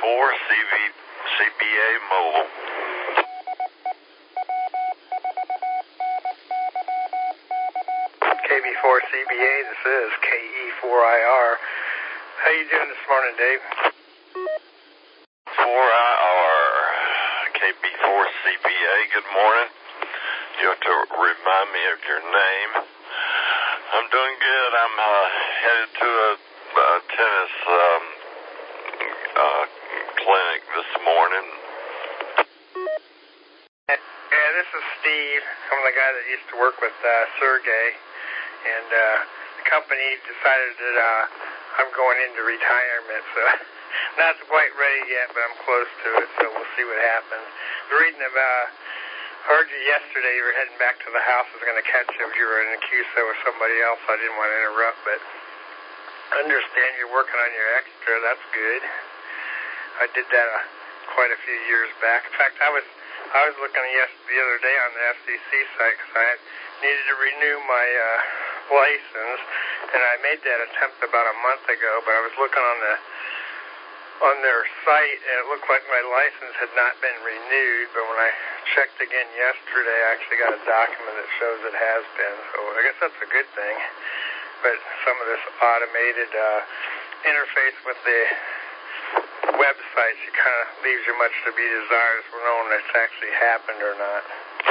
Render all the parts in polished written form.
CBA Mobile. KB4CBA, this is KE4IR. How you doing this morning, Dave? 4IR, KB4CBA, good morning. You have to remind me of your name. I'm doing good. I'm headed to a tennis clinic this morning. Yeah, this is Steve. I'm the guy that used to work with Sergey, and the company decided that I'm going into retirement, so not quite ready yet, but I'm close to it, so we'll see what happens. Heard you yesterday you were heading back to the house. I was going to catch you if you were in a QSO with somebody else. I didn't want to interrupt, but I understand you're working on your extra. That's good. I did that quite a few years back. In fact, I was looking the other day on the FCC site because I needed to renew my license, and I made that attempt about a month ago, but I was looking on their site, and it looked like my license had not been renewed, but when I checked again yesterday, I actually got a document that shows it has been, so I guess that's a good thing. But some of this automated interface with the websites, it kind of leaves you much to be desired for knowing if it's actually happened or not.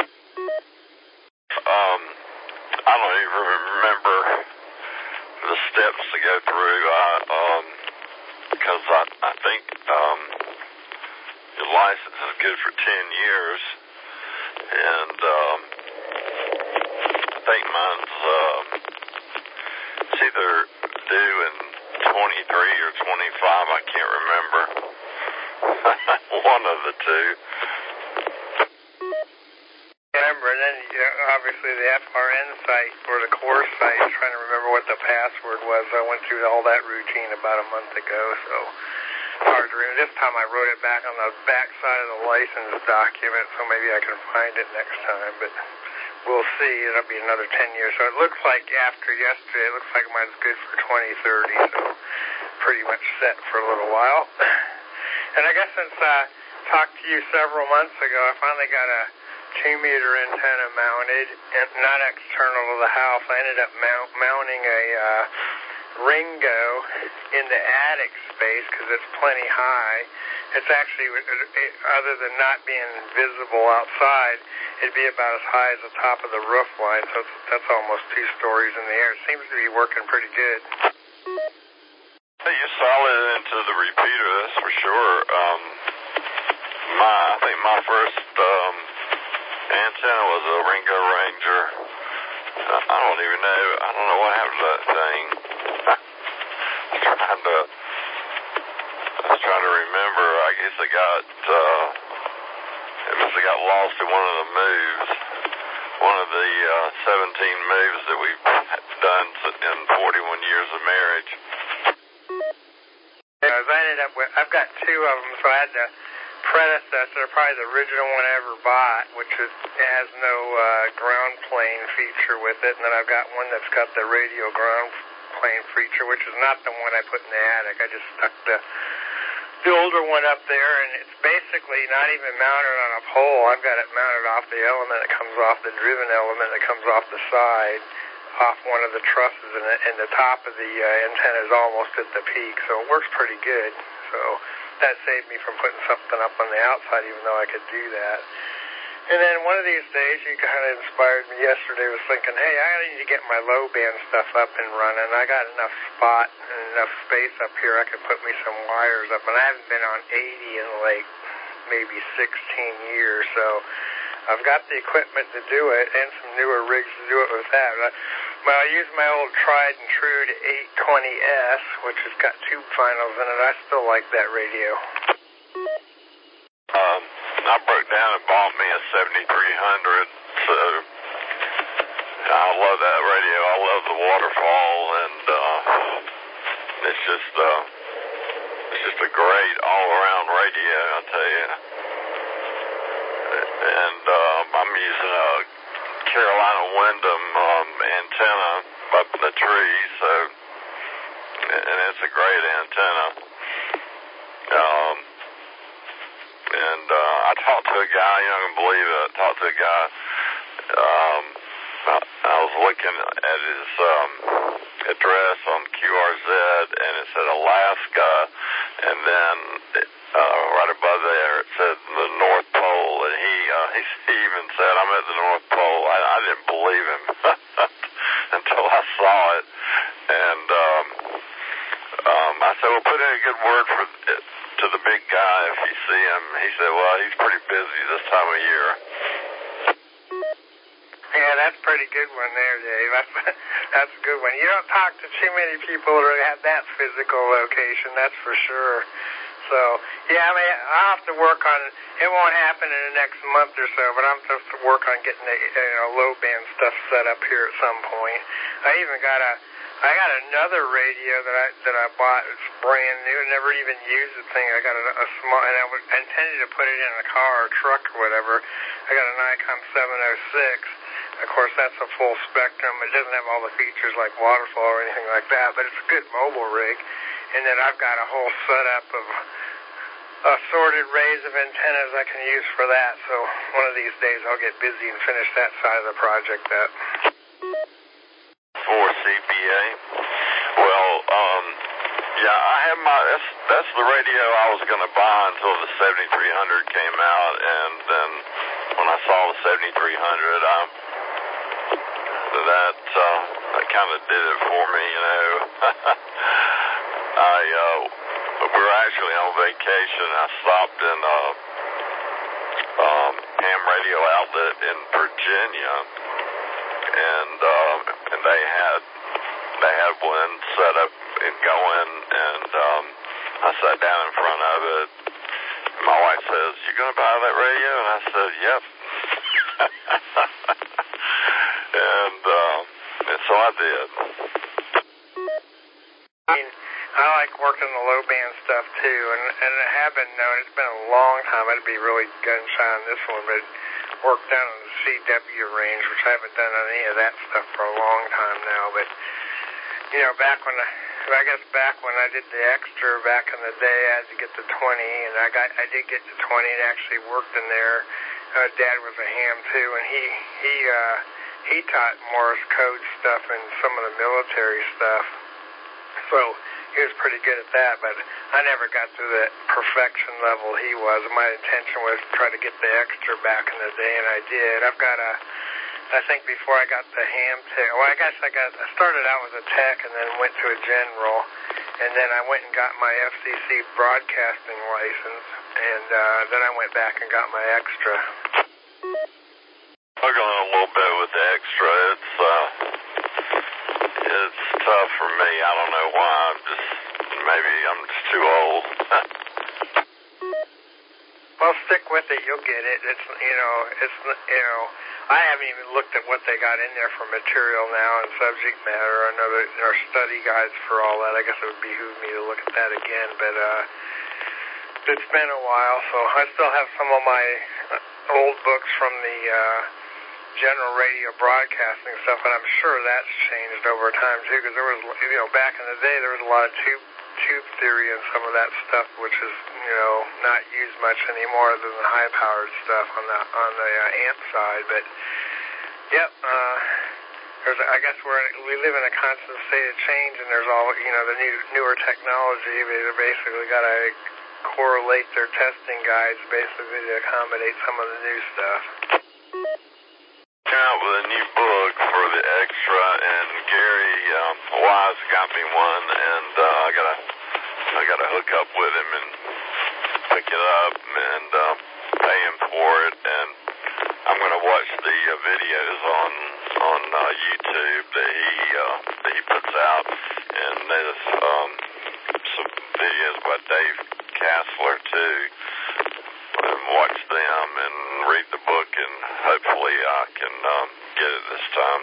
I don't even remember the steps to go through, because I think your license is good for 10 years, and I think mine's it's either due in 23 or 25, I can't remember. One of the two. And then obviously the FRN site or the course site, trying to remember what the password was. I went through all that routine about a month ago, so hard to remember. This time I wrote it back on the back side of the license document, so maybe I can find it next time, but we'll see. It'll be another 10 years. So it looks like after yesterday, it looks like mine's good for 2030, so pretty much set for a little while. And I guess since I talked to you several months ago, I finally got a 2-meter antenna mounted, and not external to the house. I ended up mounting a Ringo in the attic space because it's plenty high. It's actually, other than not being visible outside, it'd be about as high as the top of the roof line, so that's almost 2 stories in the air. It seems to be working pretty good. You solid into the repeater, that's for sure. I think my first antenna was a Ringo Ranger. I don't even know. I don't know what happened to that thing. I was trying to remember. I guess it must have got lost in one of the moves. One of the 17 moves that we've done in 41 years of marriage. I've got 2 of them, so I had the predecessor, probably the original one I ever bought, which has no ground plane feature with it, and then I've got one that's got the radio ground plane feature, which is not the one I put in the attic. I just stuck the older one up there, and it's basically not even mounted on a pole. I've got it mounted off the element that comes off the driven element that comes off the side, off one of the trusses, and the top of the antenna is almost at the peak, so it works pretty good. So that saved me from putting something up on the outside, even though I could do that. And then one of these days, you kind of inspired me yesterday, was thinking, hey, I need to get my low band stuff up and running. I got enough spot and enough space up here, I could put me some wires up. And I haven't been on 80 in like maybe 16 years, so I've got the equipment to do it and some newer rigs to do it with that. Well, I use my old tried and true to 820S, which has got tube finals in it. I still like that radio. I broke down and bought me a 7300, so I love that radio. I love the waterfall, and it's just a great all-around radio, I'll tell you. And I'm using a Carolina Wyndham antenna up in the tree, and it's a great antenna. and I talked to a guy, you're not going to believe it, I talked to a guy, I was looking at his address on QRZ, and it said Alaska, and then right above there it said the North Pole, and he even said, I'm at the North Pole. I didn't believe him until I saw it, and I said, well, put in a good word to the big guy if you see him. He said, well, he's pretty busy this time of year. Yeah, that's a pretty good one there, Dave. That's a good one. You don't talk to too many people who have that physical location, that's for sure. So, yeah, I mean, I'll have to work on it. It won't happen in the next month or so, but I'm supposed to work on getting the low band stuff set up here at some point. I got another radio that I bought. It's brand new. I never even used the thing. I got a small, and I intended to put it in a car or truck or whatever. I got a Nikon 706. Of course, that's a full spectrum. It doesn't have all the features like waterfall or anything like that, but it's a good mobile rig. And then I've got a whole setup of assorted arrays of antennas I can use for that. So one of these days I'll get busy and finish that side of the project up. For CPA? Well, yeah, I have that's the radio I was going to buy until the 7300 came out, and then when I saw the 7300, that kind of did it for me, you know. We were actually on vacation. I stopped in ham radio outlet in Virginia, and they had one set up and going, and I sat down in front of it. My wife says, "You gonna buy that radio?" And I said, "Yep." and so I did. I mean, I like working the low band stuff too, and I have been known. It's been a long time. I'd be really gun shy on this one, but worked down on the CW range, which I haven't done any of that stuff for a long time now. But back when I did the extra back in the day, I had to get the 20, and I did get the 20 and actually worked in there. Dad was a ham too, and he taught Morse code stuff and some of the military stuff. So he was pretty good at that, but I never got to the perfection level he was. My intention was to try to get the extra back in the day, and I did. I think before I got the ham tech, well, I started out with a tech and then went to a general, and then I went and got my FCC broadcasting license, and then I went back and got my extra. I'll go on a little bit with the extra. It's tough for me. I don't know why. Maybe I'm just too old. Well, stick with it. You'll get it. I haven't even looked at what they got in there for material now and subject matter. I know that there are study guides for all that. I guess it would behoove me to look at that again, but it's been a while, so I still have some of my old books from the general radio broadcasting stuff, and I'm sure that's changed over time too, because there was, back in the day, there was a lot of tube theory and some of that stuff, which is, not used much anymore than the high-powered stuff on the amp side. But yep, I guess we live in a constant state of change, and there's all the newer technology. They basically got to correlate their testing guides basically to accommodate some of the new stuff. Out with a new book for the extra, and Gary Wise got me one, and I gotta hook up with him and pick it up and pay him for it, and I'm gonna watch the videos on YouTube that he puts out, and there's some videos by Dave Kassler too. Watch them and read the book, and hopefully I can get it this time.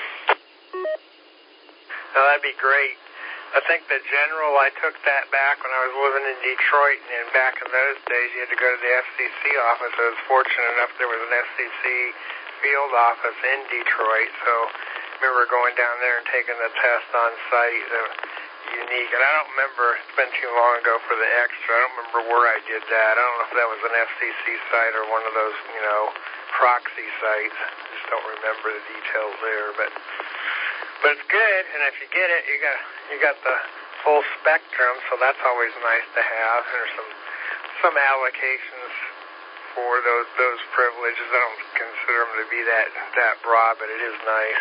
Well, that'd be great. I think the general, I took that back when I was living in Detroit, and back in those days you had to go to the FCC office. I was fortunate enough there was an FCC field office in Detroit, so I remember going down there and taking the test on site. unique. And I don't remember, it's been too long ago for the extra. I don't remember where I did that. I don't know if that was an FCC site or one of those, proxy sites. I just don't remember the details there. But it's good, and if you get it, you got the full spectrum, so that's always nice to have. And there's some allocations for those privileges. I don't consider them to be that broad, but it is nice.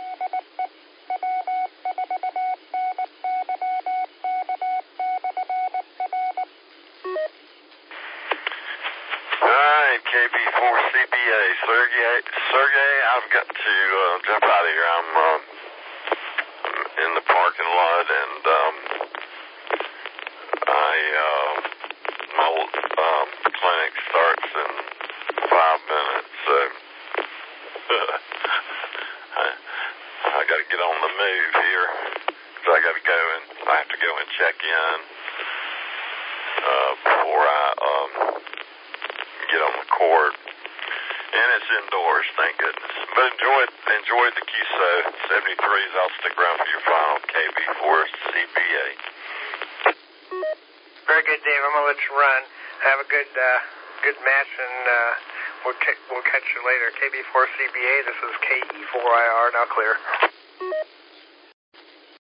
KB4CBA. Sergey, I've got to jump out of here. I'm in the parking lot, and my clinic starts in 5 minutes, so I got to get on the move here. So I got to go, and I have to go and check in before I get on the court. And it's indoors, thank goodness. But enjoy the QSO 73s. I'll stick around for your final KB4CBA. Very good, Dave. I'm gonna let you run. Have a good match, and we'll catch you later. KB4CBA. This is KE4IR. Now clear.